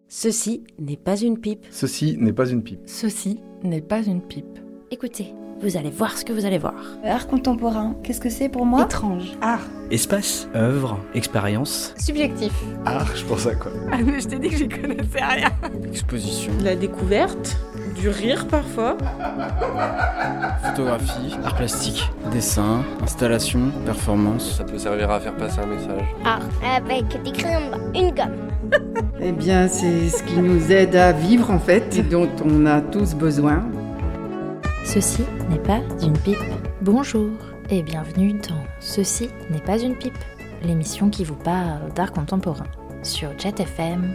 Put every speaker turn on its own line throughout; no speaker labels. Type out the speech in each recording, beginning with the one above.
Ceci n'est pas une pipe.
Ceci n'est pas une pipe.
Ceci n'est pas une pipe.
Écoutez, vous allez voir ce que vous allez voir.
Art contemporain, qu'est-ce que c'est pour moi ?
Étrange.
Art.
Espace, œuvre, expérience.
Subjectif.
Art, je pense à quoi ?
Ah mais je t'ai dit que j'y connaissais rien.
Exposition.
La découverte, du rire parfois.
Photographie, art plastique, dessin, installation, performance.
Ça peut servir à faire passer un message.
Art avec des crayons, une gomme.
Eh bien, c'est ce qui nous aide à vivre en fait, et dont on a tous besoin.
Ceci n'est pas une pipe. Bonjour et bienvenue dans Ceci n'est pas une pipe, l'émission qui vous parle d'art contemporain sur Jet FM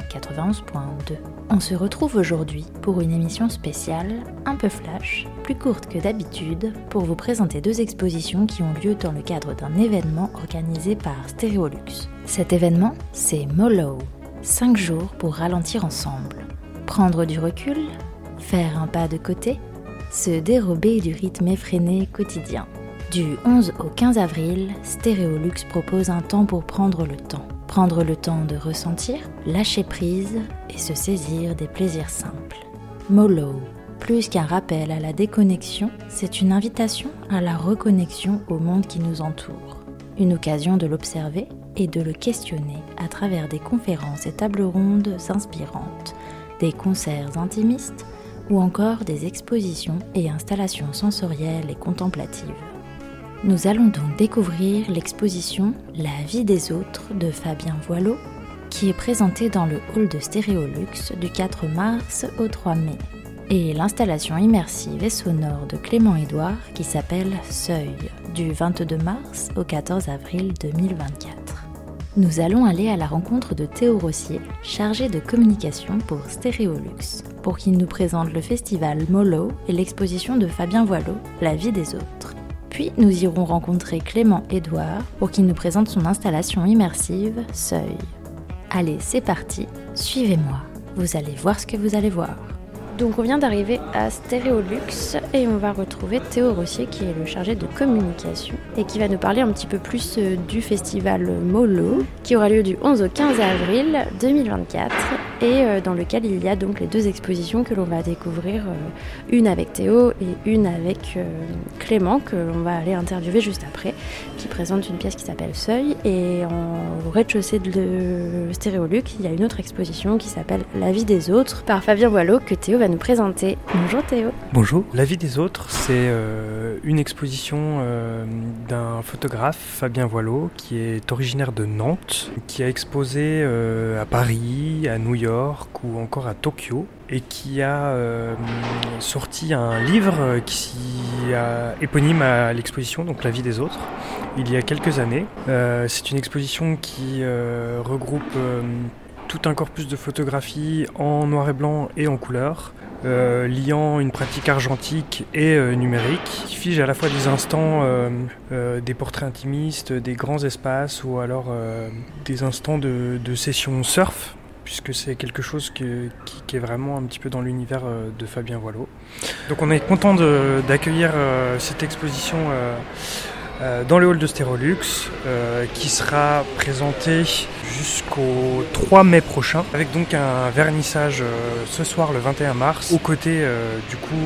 91.2. On se retrouve aujourd'hui pour une émission spéciale, un peu flash, plus courte que d'habitude, pour vous présenter deux expositions qui ont lieu dans le cadre d'un événement organisé par Stéréolux. Cet événement, c'est MoLo, 5 jours pour ralentir ensemble, prendre du recul, faire un pas de côté, se dérober du rythme effréné quotidien. Du 11 au 15 avril, Stéréolux propose un temps pour prendre le temps. Prendre le temps de ressentir, lâcher prise et se saisir des plaisirs simples. MoLo, plus qu'un rappel à la déconnexion, c'est une invitation à la reconnexion au monde qui nous entoure. Une occasion de l'observer et de le questionner à travers des conférences et tables rondes inspirantes, des concerts intimistes ou encore des expositions et installations sensorielles et contemplatives. Nous allons donc découvrir l'exposition La vie des autres de Fabien Voileau, qui est présentée dans le hall de Stéréolux du 4 mars au 3 mai, et l'installation immersive et sonore de Clément Édouard qui s'appelle Seuil, du 22 mars au 14 avril 2024. Nous allons aller à la rencontre de Théo Rossier, chargé de communication pour Stéréolux, pour qu'il nous présente le festival MoLo et l'exposition de Fabien Voileau, La vie des autres. Puis nous irons rencontrer Clément Édouard pour qu'il nous présente son installation immersive Seuil. Allez, c'est parti, suivez-moi, vous allez voir ce que vous allez voir. Donc on vient d'arriver à Stéréolux et on va retrouver Théo Rossier qui est le chargé de communication et qui va nous parler un petit peu plus du festival MoLo qui aura lieu du 11 au 15 avril 2024 et dans lequel il y a donc les deux expositions que l'on va découvrir, une avec Théo et une avec Clément que l'on va aller interviewer juste après, qui présente une pièce qui s'appelle Seuil, et au rez-de-chaussée de Stéréolux il y a une autre exposition qui s'appelle La vie des autres par Fabien Voileau que Théo va nous présenter. Bonjour Théo.
Bonjour. La vie des autres, c'est une exposition d'un photographe, Fabien Voileau, qui est originaire de Nantes, qui a exposé à Paris, à New York ou encore à Tokyo, et qui a sorti un livre qui a éponyme à l'exposition, donc La vie des autres, il y a quelques années. C'est une exposition qui regroupe tout un corpus de photographie en noir et blanc et en couleur, liant une pratique argentique et numérique, qui fige à la fois des instants, des portraits intimistes, des grands espaces, ou alors des instants de session surf, puisque c'est quelque chose qui est vraiment un petit peu dans l'univers de Fabien Voileau. Donc on est content d'accueillir cette exposition dans le hall de Stéréolux, qui sera présenté jusqu'au 3 mai prochain, avec donc un vernissage ce soir le 21 mars, aux côtés du coup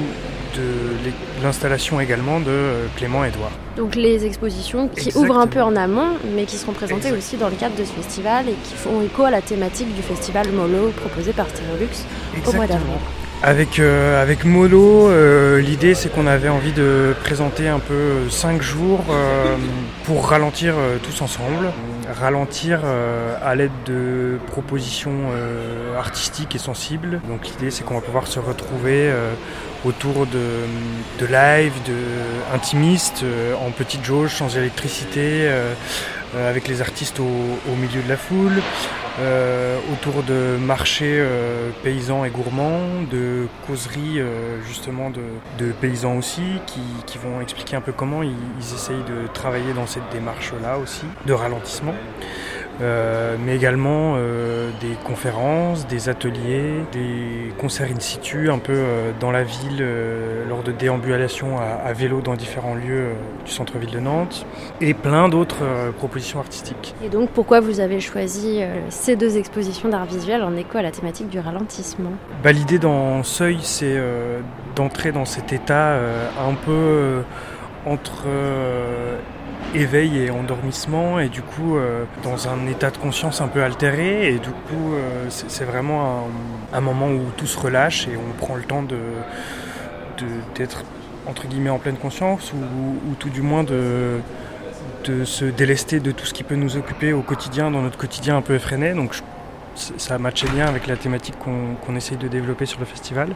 de l'installation également de Clément Édouard.
Donc les expositions qui ouvrent un peu en amont, mais qui seront présentées aussi dans le cadre de ce festival et qui font écho à la thématique du festival MoLo proposé par Stéréolux au mois d'avril.
Avec MoLo, l'idée c'est qu'on avait envie de présenter un peu 5 jours pour ralentir tous ensemble. Ralentir à l'aide de propositions artistiques et sensibles. Donc l'idée c'est qu'on va pouvoir se retrouver autour de live, intimistes, en petite jauge, sans électricité, avec les artistes au milieu de la foule, autour de marchés paysans et gourmands, de causeries justement de paysans aussi, qui vont expliquer un peu comment ils essayent de travailler dans cette démarche-là aussi, de ralentissement. mais également des conférences, des ateliers, des concerts in situ un peu dans la ville lors de déambulations à vélo dans différents lieux du centre-ville de Nantes et plein d'autres propositions artistiques.
Et donc pourquoi vous avez choisi ces 2 expositions d'art visuel en écho à la thématique du ralentissement ?
L'idée dans Seuil, c'est d'entrer dans cet état un peu entre éveil et endormissement, et du coup dans un état de conscience un peu altéré, et du coup c'est vraiment un moment où tout se relâche et on prend le temps d'être entre guillemets en pleine conscience, ou tout du moins de se délester de tout ce qui peut nous occuper au quotidien, dans notre quotidien un peu effréné. Donc ça matchait bien avec la thématique qu'on essaye de développer sur le festival.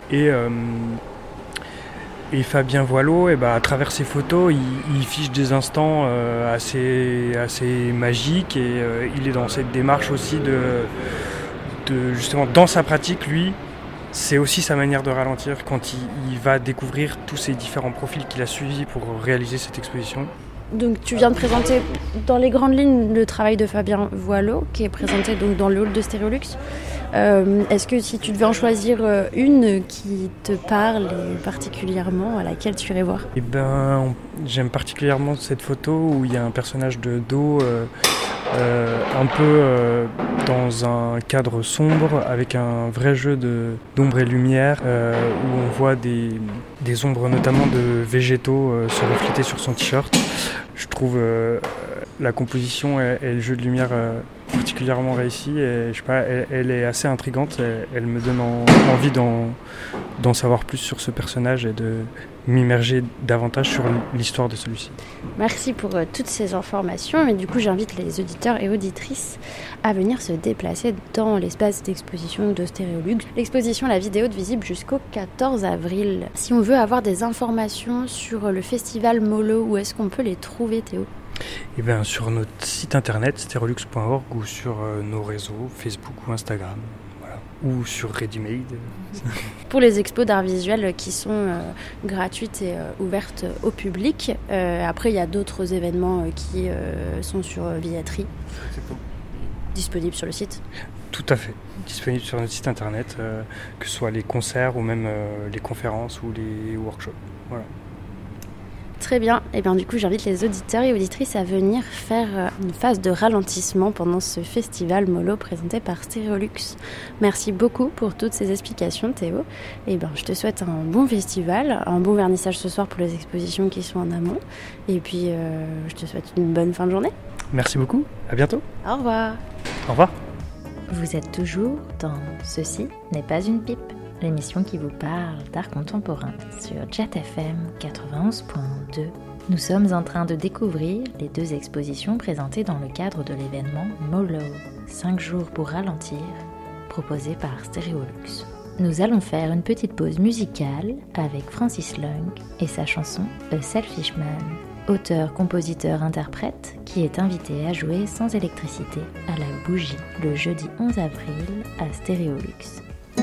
Et Fabien Voileau, à travers ses photos, il fiche des instants assez magiques, et il est dans cette démarche aussi de justement, dans sa pratique, lui, c'est aussi sa manière de ralentir quand il va découvrir tous ces différents profils qu'il a suivis pour réaliser cette exposition.
Donc tu viens de présenter dans les grandes lignes le travail de Fabien Voileau, qui est présenté donc dans le hall de Stéréolux. Est-ce que si tu devais en choisir une qui te parle particulièrement, à laquelle tu irais voir ?
J'aime particulièrement cette photo où il y a un personnage de dos un peu dans un cadre sombre, avec un vrai jeu d'ombre et lumière, où on voit des ombres notamment de végétaux se refléter sur son t-shirt. Je trouve la composition et le jeu de lumière particulièrement réussi, et je sais pas, elle est assez intrigante, elle me donne envie d'en savoir plus sur ce personnage et de m'immerger davantage sur l'histoire de celui-ci.
Merci pour toutes ces informations, et du coup j'invite les auditeurs et auditrices à venir se déplacer dans l'espace d'exposition de Stéréolux. L'exposition La Vidéo est visible jusqu'au 14 avril. Si on veut avoir des informations sur le festival Molo, où est-ce qu'on peut les trouver, Théo ?
Sur notre site internet stereolux.org, ou sur nos réseaux Facebook ou Instagram, voilà, ou sur Readymade.
Pour les expos d'art visuel qui sont gratuites et ouvertes au public, après il y a d'autres événements qui sont sur billetterie, disponibles sur le site.
Tout à fait, disponibles sur notre site internet, que ce soit les concerts ou même les conférences ou les workshops. Voilà.
Très bien, et du coup j'invite les auditeurs et auditrices à venir faire une phase de ralentissement pendant ce festival Molo présenté par Stéréolux. Merci beaucoup pour toutes ces explications, Théo. Et je te souhaite un bon festival, un bon vernissage ce soir pour les expositions qui sont en amont, et puis je te souhaite une bonne fin de journée.
Merci beaucoup, à bientôt.
Au revoir.
Au revoir.
Vous êtes toujours dans Ceci n'est pas une pipe, l'émission qui vous parle d'art contemporain sur Jet FM 91.2. Nous sommes en train de découvrir les 2 expositions présentées dans le cadre de l'événement Molo, 5 jours pour ralentir, proposé par Stéréolux. Nous allons faire une petite pause musicale avec Francis Lung et sa chanson A Selfish Man, auteur, compositeur, interprète, qui est invité à jouer sans électricité à la Bougie le jeudi 11 avril à Stéréolux.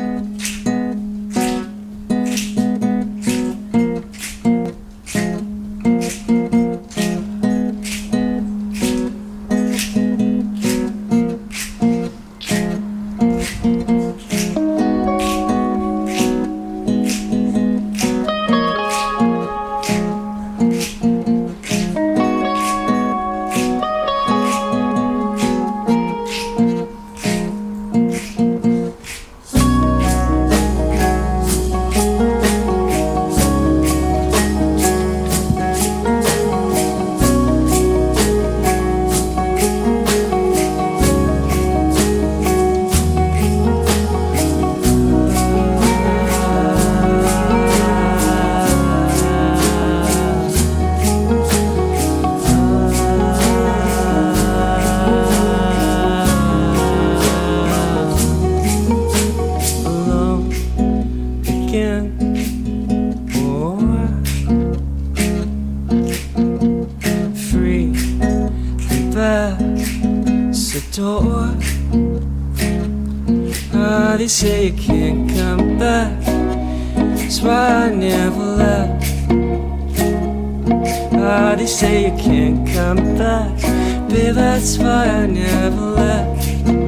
They say you can't come back, that's why I never left. They say you can't come back, babe, that's why I never left.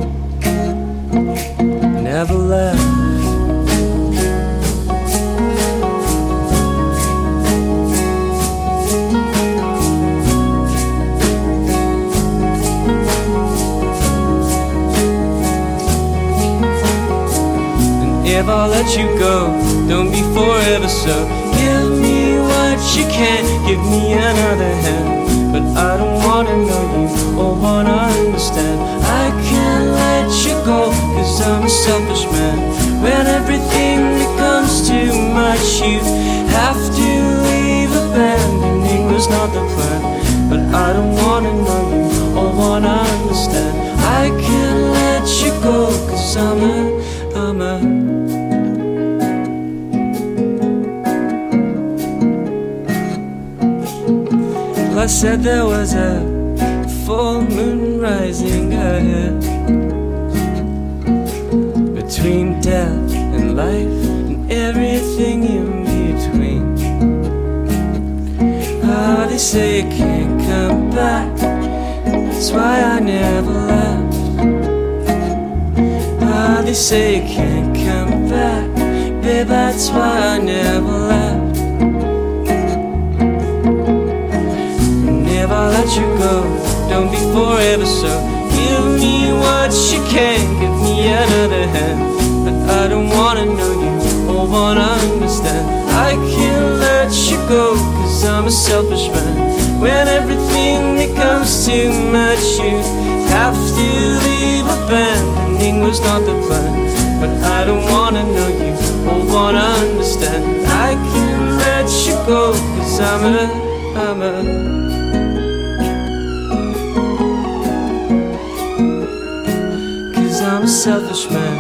Never left. If I let you go, don't be forever so. Give me what you can, give me another hand. But I don't wanna know you or wanna understand. I can't let you go, cause I'm a selfish man. When everything becomes too much, you have to leave. Abandoning was not the plan. But I don't wanna know you or wanna understand. I can't let you go, cause I'm a I said there was a full moon rising ahead, between death and life and everything in between. Ah, they say you can't come back, that's why I never left. Ah, they say you can't come back, babe, that's why I never left. If I let you go, don't be forever so. Give me what you can, give me another hand. But I don't wanna know you or wanna understand. I can't let you go, cause I'm a selfish man. When everything becomes too much, you have to leave. Abandoning was not the plan. But I don't wanna know you or wanna understand. I can't let you go, cause I'm a I'm a selfish man.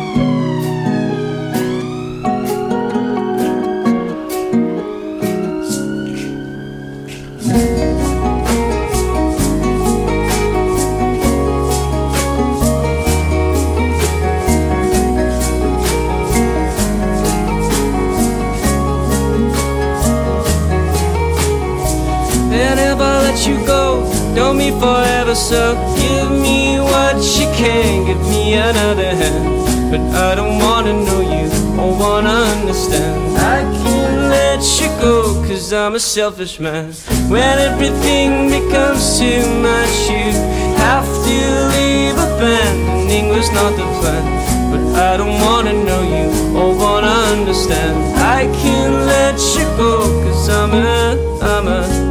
And if I let you go, don't be forever so. Give me what you can, give me another hand. But I don't wanna know you or wanna understand. I can't let you go, cause I'm a selfish man. When everything becomes too much, you have to leave. Abandoning was not the plan. But I don't wanna know you or wanna understand. I can't let you go, cause I'm a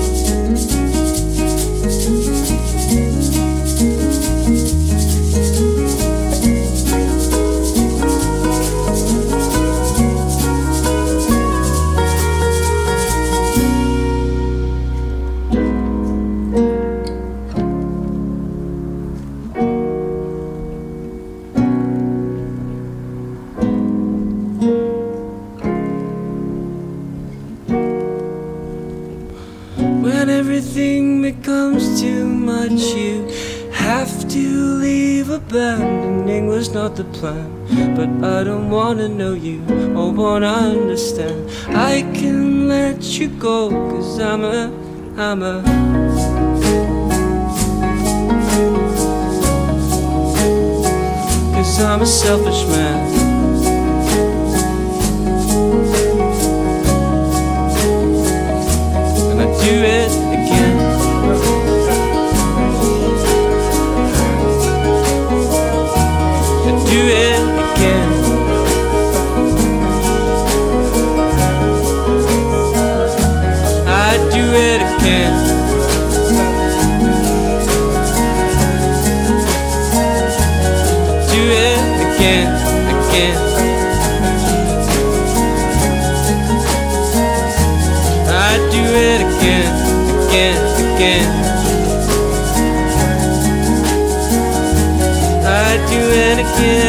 everything becomes too much, you have to leave. Abandoning was not the plan. But I don't wanna know you or wanna understand. I can let you go, cause I'm a cause I'm a selfish man. And I do it again. I do it again. I do it again. Do it again, again. I do it again, again, again. I do it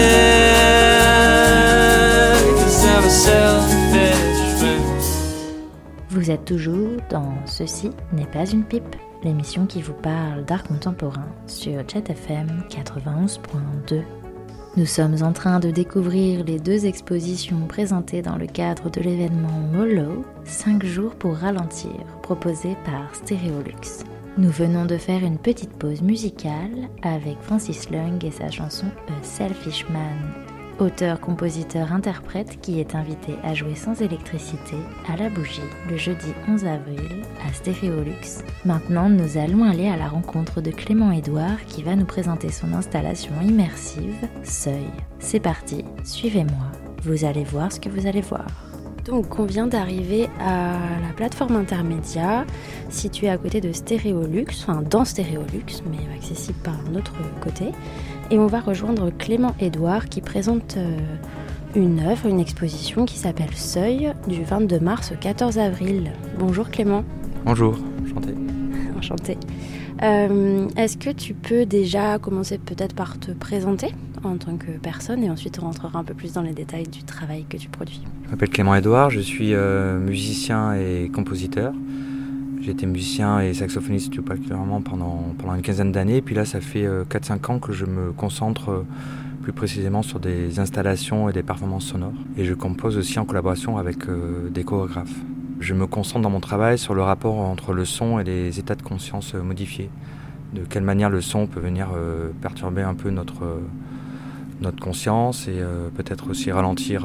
again, 'cause I'm a selfish man.
Vous êtes toujours dans Ceci n'est pas une pipe, l'émission qui vous parle d'art contemporain sur Chat FM 91.2. Nous sommes en train de découvrir les 2 expositions présentées dans le cadre de l'événement MOLO, 5 jours pour ralentir, proposé par Stéréolux. Nous venons de faire une petite pause musicale avec Francis Leung et sa chanson A Selfish Man, auteur, compositeur, interprète qui est invité à jouer sans électricité à la bougie le jeudi 11 avril à Stéréolux. Maintenant, nous allons aller à la rencontre de Clément Édouard qui va nous présenter son installation immersive Seuil. C'est parti, suivez-moi, vous allez voir ce que vous allez voir.
Donc on vient d'arriver à la plateforme intermédia située à côté de Stéréolux, enfin dans Stéréolux, mais accessible par un autre côté. Et on va rejoindre Clément Édouard qui présente une œuvre, une exposition qui s'appelle Seuil du 22 mars au 14 avril. Bonjour Clément.
Bonjour, enchanté.
Enchanté. Est-ce que tu peux déjà commencer peut-être par te présenter en tant que personne et ensuite on rentrera un peu plus dans les détails du travail que tu produis.
Je m'appelle Clément Édouard, je suis musicien et compositeur. J'ai été musicien et saxophoniste tout particulièrement pendant une quinzaine d'années. Puis là, ça fait 4-5 ans que je me concentre plus précisément sur des installations et des performances sonores. Et je compose aussi en collaboration avec des chorégraphes. Je me concentre dans mon travail sur le rapport entre le son et les états de conscience modifiés. De quelle manière le son peut venir perturber un peu notre conscience et peut-être aussi ralentir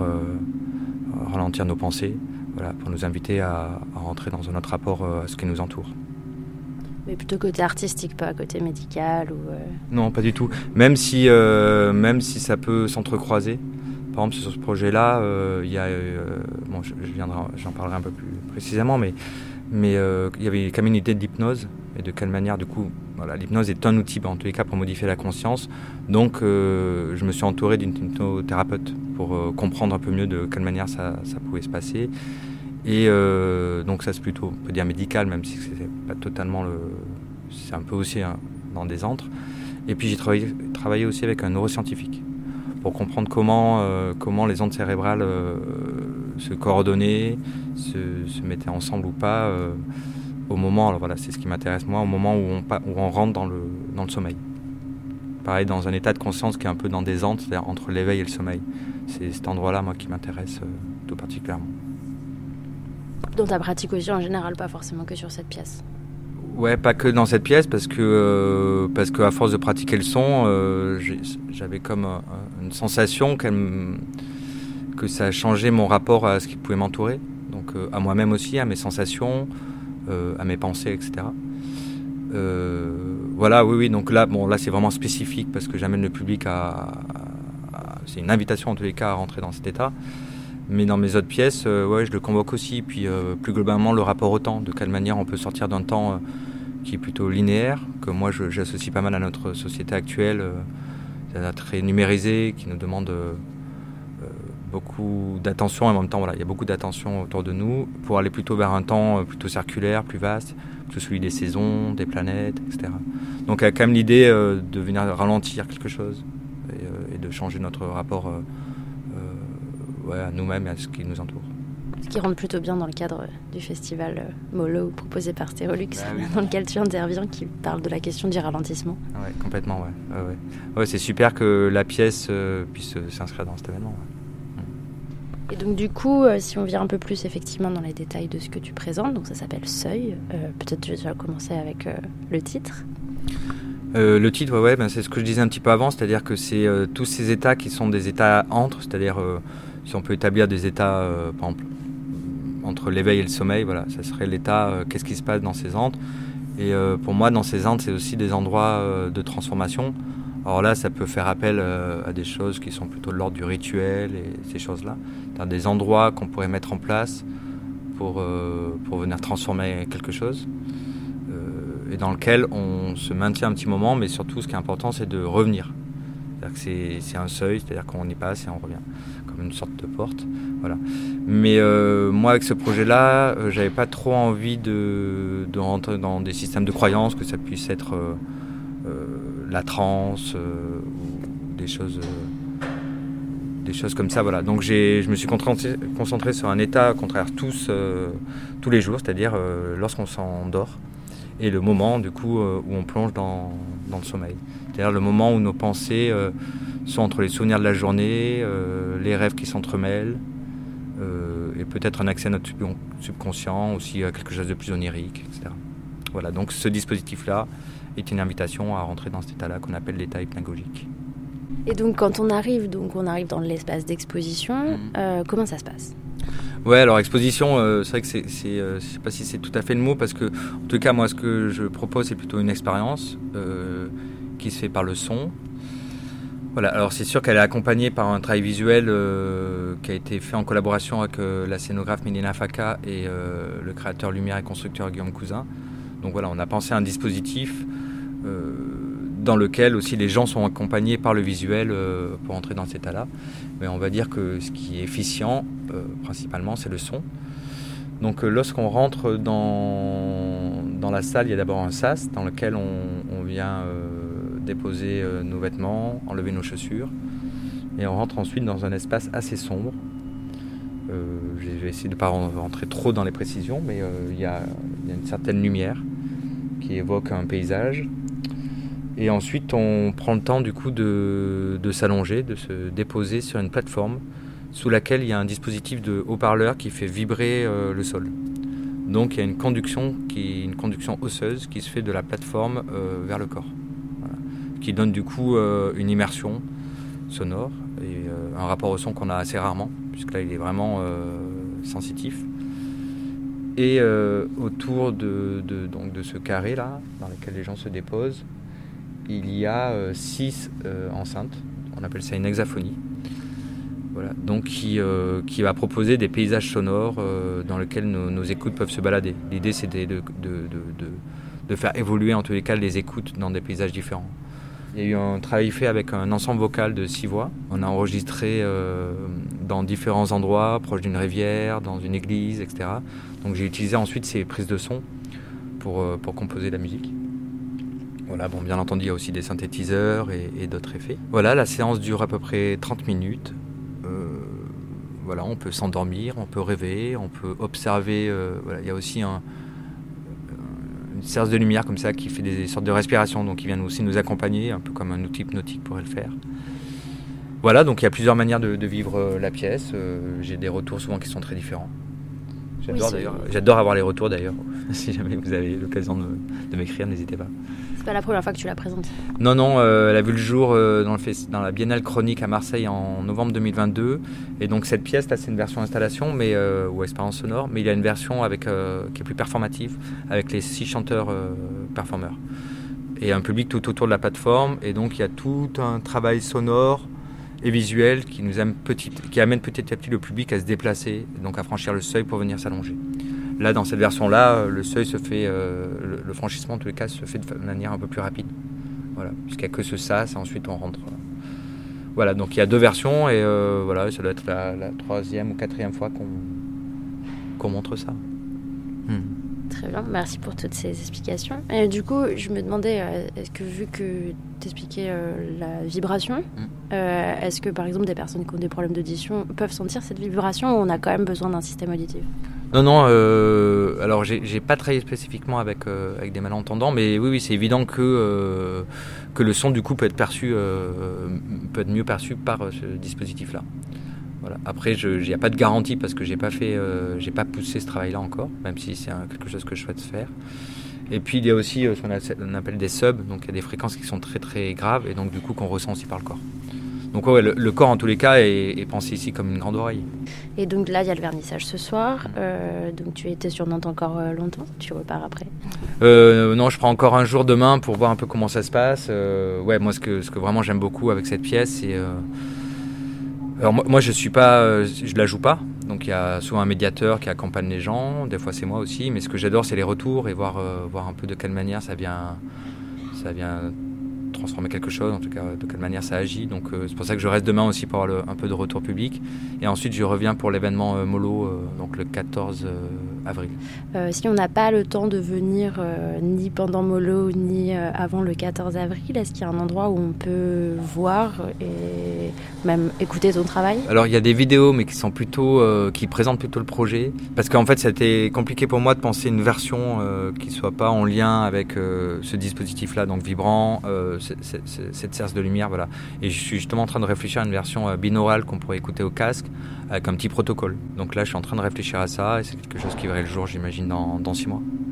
nos pensées, voilà, pour nous inviter à rentrer dans un autre rapport à ce qui nous entoure.
Mais plutôt côté artistique, pas côté médical ou...
Non, pas du tout. Même si ça peut s'entrecroiser. Par exemple, sur ce projet-là, il y a... j'en parlerai un peu plus précisément, mais il y avait quand même une idée d'hypnose et de quelle manière, du coup, voilà, l'hypnose est un outil, en tous les cas, pour modifier la conscience. Donc, je me suis entouré d'une hypnothérapeute pour comprendre un peu mieux de quelle manière ça pouvait se passer. Et donc, ça, c'est plutôt, on peut dire, médical, même si c'est pas totalement c'est un peu aussi dans des antres. Et puis, j'ai travaillé aussi avec un neuroscientifique pour comprendre comment les ondes cérébrales se coordonnaient, se mettaient ensemble ou pas au moment, alors voilà, c'est ce qui m'intéresse moi, au moment où on rentre dans le sommeil. Pareil, dans un état de conscience qui est un peu dans des antres, c'est-à-dire entre l'éveil et le sommeil. C'est cet endroit-là, moi, qui m'intéresse tout particulièrement.
Dans ta pratique aussi, en général, pas forcément que sur cette pièce.
Ouais, pas que dans cette pièce, parce que à force de pratiquer le son, j'avais comme une sensation que ça a changé mon rapport à ce qui pouvait m'entourer, donc à moi-même aussi, à mes sensations, à mes pensées, etc. Voilà, oui, donc là c'est vraiment spécifique parce que j'amène le public c'est une invitation en tous les cas à rentrer dans cet état. Mais dans mes autres pièces, je le convoque aussi. Puis plus globalement, le rapport au temps, de quelle manière on peut sortir d'un temps qui est plutôt linéaire, que moi j'associe pas mal à notre société actuelle, très numérisée, qui nous demande beaucoup d'attention. Et en même temps, voilà, il y a beaucoup d'attention autour de nous, pour aller plutôt vers un temps plutôt circulaire, plus vaste, plutôt celui des saisons, des planètes, etc. Donc il y a quand même l'idée de venir ralentir quelque chose et de changer notre rapport à nous-mêmes et à ce qui nous entoure.
Ce qui rentre plutôt bien dans le cadre du festival Molo proposé par Stéréolux, dans lequel tu interviens, qui parle de la question du ralentissement.
Ouais, complètement, ouais. Ouais, c'est super que la pièce puisse s'inscrire dans cet événement. Ouais.
Et donc du coup, si on vient un peu plus effectivement dans les détails de ce que tu présentes, donc ça s'appelle Seuil, peut-être tu vas déjà commencer avec le titre.
Le titre, c'est ce que je disais un petit peu avant, c'est-à-dire que c'est tous ces états qui sont des états entre, c'est-à-dire si on peut établir des états, par exemple, entre l'éveil et le sommeil, voilà, ça serait l'état, qu'est-ce qui se passe dans ces antres. Et pour moi, dans ces antres, c'est aussi des endroits de transformation. Alors là, ça peut faire appel à des choses qui sont plutôt de l'ordre du rituel et ces choses-là. C'est-à-dire des endroits qu'on pourrait mettre en place pour venir transformer quelque chose. Et dans lequel on se maintient un petit moment, mais surtout, ce qui est important, c'est de revenir. C'est-à-dire que c'est un seuil, c'est-à-dire qu'on y passe et on revient, comme une sorte de porte. Voilà. Mais moi, avec ce projet-là, j'avais pas trop envie de rentrer dans des systèmes de croyances, que ça puisse être la transe ou des choses comme ça. Voilà. Donc je me suis concentré sur un état qu'on traverse tous les jours, c'est-à-dire lorsqu'on s'endort. Et le moment, du coup, où on plonge dans le sommeil. C'est-à-dire le moment où nos pensées sont entre les souvenirs de la journée, les rêves qui s'entremêlent, et peut-être un accès à notre subconscient, aussi à quelque chose de plus onirique, etc. Voilà, donc ce dispositif-là est une invitation à rentrer dans cet état-là qu'on appelle l'état hypnagogique.
Et donc quand on arrive dans l'espace d'exposition, comment ça se passe ?
Ouais, alors exposition, c'est vrai que je sais pas si c'est tout à fait le mot, parce que en tout cas moi ce que je propose c'est plutôt une expérience qui se fait par le son. Voilà, alors c'est sûr qu'elle est accompagnée par un travail visuel qui a été fait en collaboration avec la scénographe Milena Faka et le créateur lumière et constructeur Guillaume Cousin. Donc voilà, on a pensé à un dispositif dans lequel aussi les gens sont accompagnés par le visuel pour entrer dans cet état-là. Mais on va dire que ce qui est efficient, principalement, c'est le son. Donc lorsqu'on rentre dans la salle, il y a d'abord un sas dans lequel on vient déposer nos vêtements, enlever nos chaussures. Et on rentre ensuite dans un espace assez sombre. Je vais essayer de ne pas rentrer trop dans les précisions, mais il y a une certaine lumière qui évoque un paysage. Et ensuite, on prend le temps du coup de s'allonger, de se déposer sur une plateforme sous laquelle il y a un dispositif de haut-parleur qui fait vibrer le sol. Donc il y a une conduction osseuse qui se fait de la plateforme vers le corps, voilà, qui donne du coup une immersion sonore et un rapport au son qu'on a assez rarement, puisque là il est vraiment sensitif. Et autour de ce carré là, dans lequel les gens se déposent, il y a 6 enceintes, on appelle ça une hexaphonie, voilà, donc qui va proposer des paysages sonores dans lesquels nos écoutes peuvent se balader. L'idée c'est de faire évoluer en tous les cas les écoutes dans des paysages différents. Il y a eu un travail fait avec un ensemble vocal de 6 voix. On a enregistré dans différents endroits, proche d'une rivière, dans une église, etc. Donc j'ai utilisé ensuite ces prises de son pour composer la musique. Voilà, bon, bien entendu, il y a aussi des synthétiseurs et d'autres effets. Voilà, la séance dure à peu près 30 minutes. Voilà, on peut s'endormir, on peut rêver, on peut observer. Voilà, il y a aussi une séance de lumière comme ça qui fait des sortes de respiration, donc qui vient aussi nous accompagner, un peu comme un outil hypnotique pourrait le faire. Voilà, donc il y a plusieurs manières de vivre la pièce. J'ai des retours souvent qui sont très différents. J'adore avoir les retours d'ailleurs. Si jamais vous avez l'occasion de m'écrire, n'hésitez pas.
C'est pas la première fois que tu la présentes.
Non, elle a vu le jour dans la Biennale Chronique à Marseille en novembre 2022. Et donc cette pièce là, c'est une version installation ou expérience sonore, mais il y a une version qui est plus performative, avec les 6 chanteurs performeurs. Et un public tout autour de la plateforme. Et donc il y a tout un travail sonore et visuel qui amène petit à petit le public à se déplacer, donc à franchir le seuil pour venir s'allonger. Là, dans cette version-là, le seuil se fait, le franchissement en tous les cas se fait de manière un peu plus rapide. Voilà, puisqu'il n'y a que ce sas, et ensuite on rentre. Voilà, donc il y a 2 versions et voilà, ça doit être la 3e ou 4e fois qu'on montre ça.
Très bien, merci pour toutes ces explications. Et du coup, je me demandais, est-ce que vu que tu expliquais la vibration, est-ce que par exemple des personnes qui ont des problèmes d'audition peuvent sentir cette vibration ou on a quand même besoin d'un système auditif ?
Non, alors j'ai pas travaillé spécifiquement avec des malentendants, mais oui, c'est évident que le son du coup peut être mieux perçu par ce dispositif-là. Voilà. Après, il n'y a pas de garantie parce que j'ai pas poussé ce travail-là encore, même si c'est quelque chose que je souhaite faire. Et puis il y a aussi ce qu'on appelle des subs, donc il y a des fréquences qui sont très très graves et donc du coup qu'on ressent aussi par le corps. Donc ouais, le corps en tous les cas est pensé ici comme une grande oreille. Et
donc là il y a le vernissage ce soir, donc tu étais sur Nantes encore longtemps, tu repars après ?
Non, je prends encore un jour demain pour voir un peu comment ça se passe. Ouais, moi ce que vraiment j'aime beaucoup avec cette pièce, c'est... Alors moi je la joue pas, donc il y a souvent un médiateur qui accompagne les gens, des fois c'est moi aussi, mais ce que j'adore c'est les retours et voir un peu de quelle manière ça vient transformer quelque chose, en tout cas de quelle manière ça agit. Donc c'est pour ça que je reste demain aussi pour avoir un peu de retour public. Et ensuite je reviens pour l'événement Molo, donc le 14 avril.
Si on n'a pas le temps de venir ni pendant Molo ni avant le 14 avril, est-ce qu'il y a un endroit où on peut voir et même écouter ton travail ?
Alors il y a des vidéos mais qui présentent plutôt le projet. Parce qu'en fait c'était compliqué pour moi de penser une version qui ne soit pas en lien avec ce dispositif-là, donc vibrant, cette serre de lumière, voilà. Et je suis justement en train de réfléchir à une version binaurale qu'on pourrait écouter au casque avec un petit protocole. Donc là, je suis en train de réfléchir à ça et c'est quelque chose qui verrait le jour, j'imagine, dans 6 mois.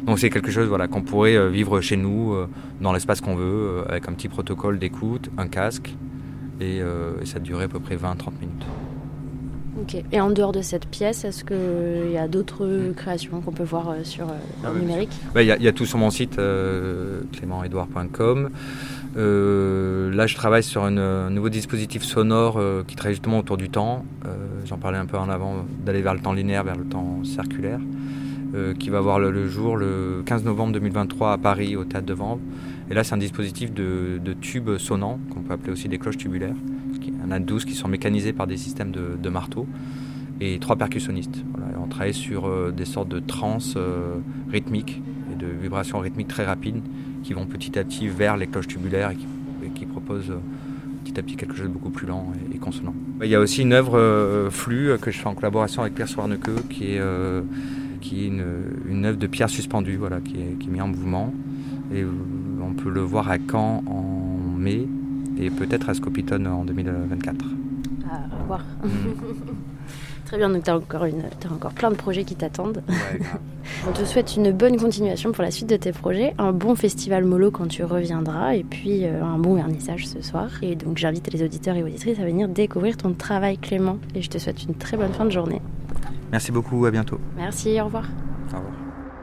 Donc c'est quelque chose qu'on pourrait vivre chez nous, dans l'espace qu'on veut, avec un petit protocole d'écoute, un casque, et ça durait à peu près 20-30 minutes.
Ok. Et en dehors de cette pièce, est-ce qu'il y a d'autres créations qu'on peut voir sur le numérique ?
Il y a tout sur mon site, clémentedouard.com. Là, je travaille sur un nouveau dispositif sonore qui travaille justement autour du temps. J'en parlais un peu en avant, d'aller vers le temps linéaire, vers le temps circulaire, qui va voir le jour le 15 novembre 2023 à Paris, au Théâtre de Vanves. Et là, c'est un dispositif de tubes sonnants, qu'on peut appeler aussi des cloches tubulaires. Il y en a 12 qui sont mécanisés par des systèmes de marteaux, et 3 percussionnistes. Voilà, on travaille sur des sortes de transes rythmiques et de vibrations rythmiques très rapides qui vont petit à petit vers les cloches tubulaires et qui proposent petit à petit quelque chose de beaucoup plus lent et consonant. Il y a aussi une œuvre flux que je fais en collaboration avec Pierre Soarnequeux, qui est une œuvre de pierre suspendue, qui est mise en mouvement. Et on peut le voir à Caen en mai et peut-être à Scopitone en 2024.
À voir. Très bien, donc tu as encore plein de projets qui t'attendent.
Ouais,
On te souhaite une bonne continuation pour la suite de tes projets, un bon festival mollo quand tu reviendras, et puis un bon vernissage ce soir. Et donc j'invite les auditeurs et auditrices à venir découvrir ton travail, Clément, et je te souhaite une très bonne fin de journée.
Merci beaucoup, à bientôt.
Merci, au revoir.
Au revoir.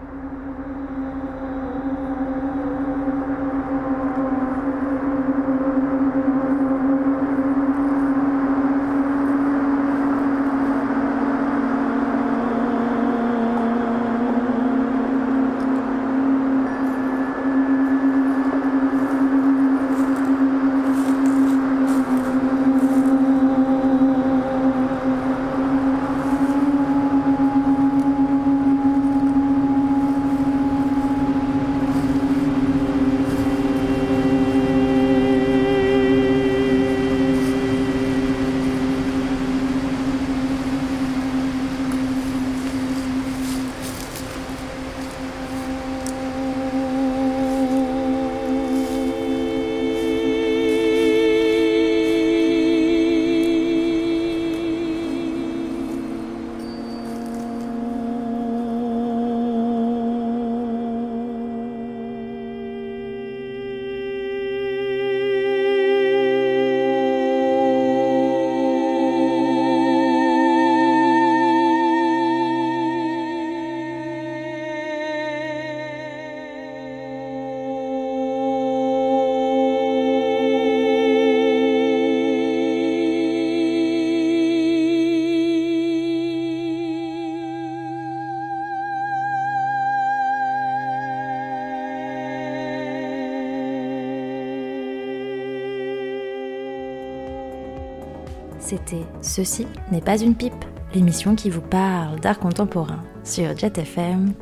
C'était Ceci n'est pas une pipe, l'émission qui vous parle d'art contemporain sur Jet FM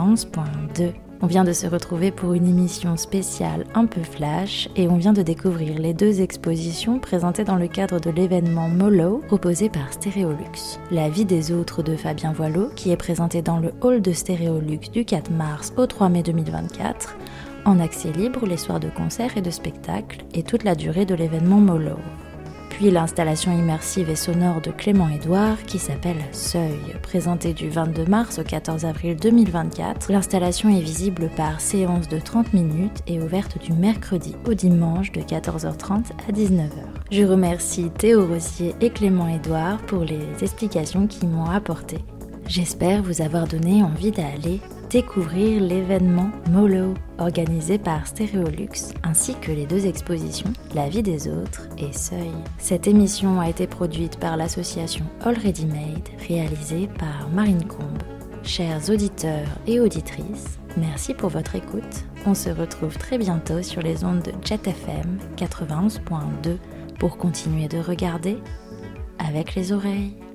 91.2. On vient de se retrouver pour une émission spéciale un peu flash et on vient de découvrir les 2 expositions présentées dans le cadre de l'événement Mollo proposé par Stéréolux. La vie des autres de Fabien Voileau qui est présenté dans le hall de Stéréolux du 4 mars au 3 mai 2024 en accès libre les soirs de concerts et de spectacles et toute la durée de l'événement Mollo. Puis l'installation immersive et sonore de Clément Edouard qui s'appelle Seuil, présentée du 22 mars au 14 avril 2024. L'installation est visible par séance de 30 minutes et ouverte du mercredi au dimanche de 14h30 à 19h. Je remercie Théo Rossier et Clément Edouard pour les explications qu'ils m'ont apportées. J'espère vous avoir donné envie d'aller découvrir l'événement Mollo, organisé par Stéréolux, ainsi que les 2 expositions La vie des autres et Seuil. Cette émission a été produite par l'association Already Made, réalisée par Marine Combe. Chers auditeurs et auditrices, merci pour votre écoute. On se retrouve très bientôt sur les ondes de Jet FM 91.2 pour continuer de regarder avec les oreilles.